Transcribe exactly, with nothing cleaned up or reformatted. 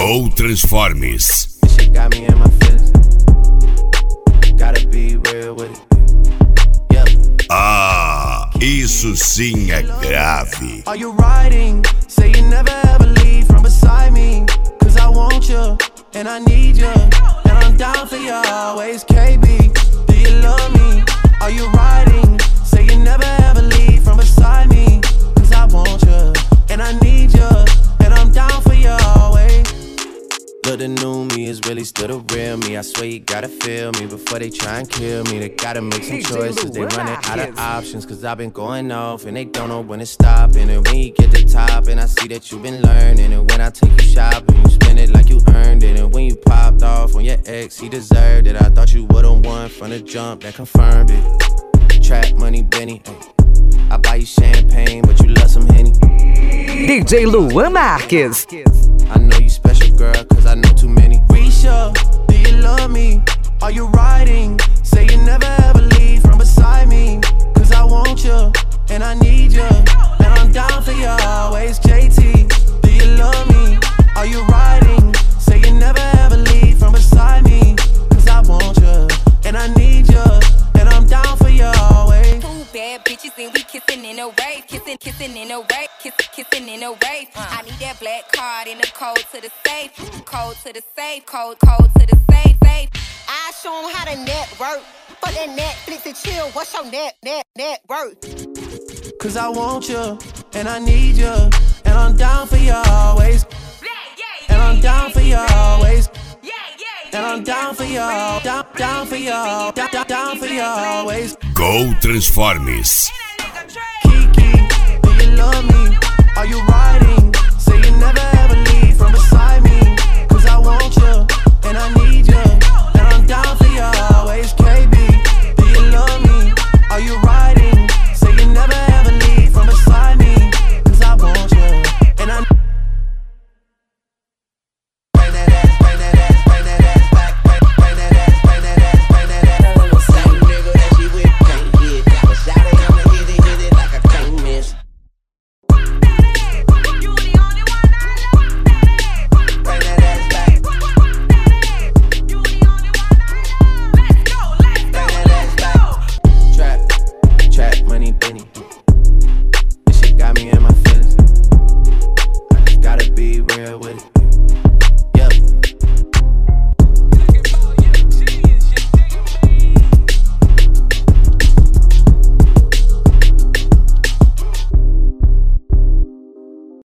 Go Transformes. This shit got me in my feelings. Gotta be real with it. Yeah. Ah, isso sim é grave. Are you riding? Say you never ever leave from beside me. Cause I want you, and I need you, and I'm down for you always, K B. Do you love me? Are you riding? Say you never ever leave from beside me. Cause I want you, and I need you, and I'm down for you always. Look, the new me is really still the real me. I swear you gotta feel me before they try and kill me. They gotta make some choices, they running out of options. Cause I've been going off and they don't know when to stop. And when you get to the top and I see that you've been learning. And when I take you shopping, you spend it like you earned it. And when you popped off on your ex, he deserved it. I thought you would've won from the jump, that confirmed it. Trap money, Benny, ay. I buy you champagne, but you love some Henny. D J Luan Marques. I know you special, girl, cause I know too many. Risha, do you love me? Are you riding? Say you never ever leave from beside me. Cause I want you, and I need you, and I'm down for you always, J T. Do you love me? Are you riding? Say you never ever leave from beside me. Cause I want you, and I need you, and I'm down for you always. Two bad bitches and we kissing in a rave. Kissing, kissing in a rave. Kissing, kissing in a rave. I need that black card in the code to the safe. Code to the safe. Code, code to the safe. Safe. I show 'em how to network. For that Netflix and chill, what's your net, net, net worth? Cause I want you, and I need you, and I'm down for you always. And I'm down for you always. And I'm down for you, down, down for you, down, down, down for you always. Go Transformes. Kiki, do you love me? Are you right?